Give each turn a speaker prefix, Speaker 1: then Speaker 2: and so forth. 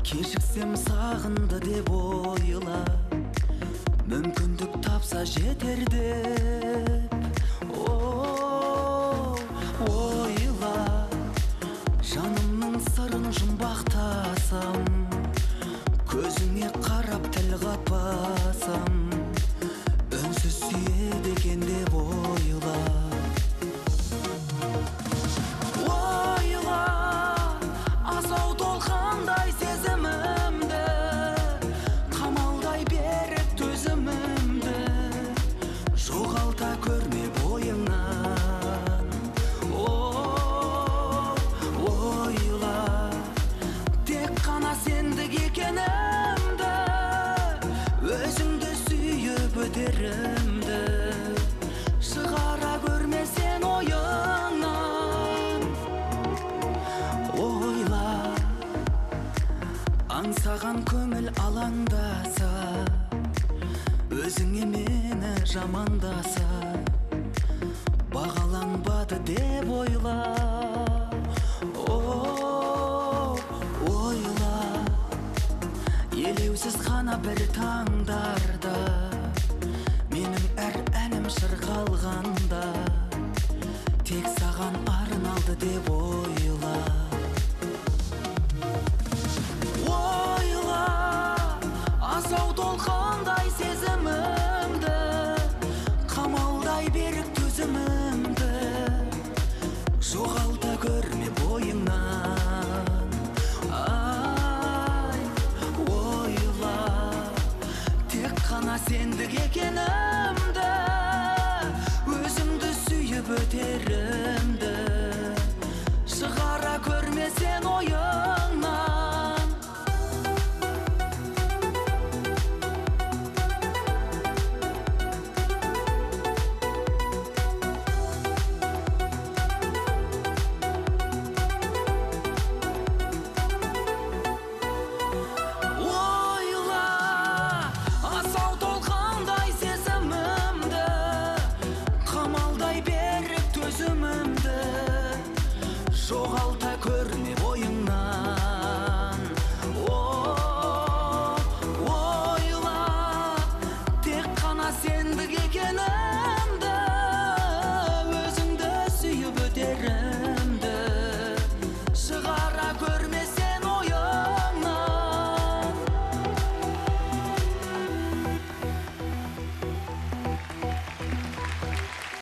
Speaker 1: Кешіксем сағынды деп ойла, мүмкіндік тапса жетер деп. Ойла, жанымның сырын жұмбақтасам, көзіңе қарап тіл қатпасам, үнсіз сүйеді екен деп ойла. Ойла, асау толқандай сезімімді, қамалдай беріп төзімімді, жоғалта көрме бойыңнан. Ойла, тек қана сендік екенімді, өзіңді сүйіп өтерімді, шығара көрме сен ойыңнан. Ойла, аңсаған көңіл алаңдаса, өзіңе мені жамандаса, бағаланбады деп ойла. Ойла, елеусіз қана бір таңдарда, менің әр әнім шырқалғанда, тек саған арналды деп ойла. Ойла, асау толқындай сезімімді, қамалдай берік төзімімді, жоғалта көрме бойыңнан. Ойла, тек қана сендік екенімді, өзіңді сүйіп өтерім.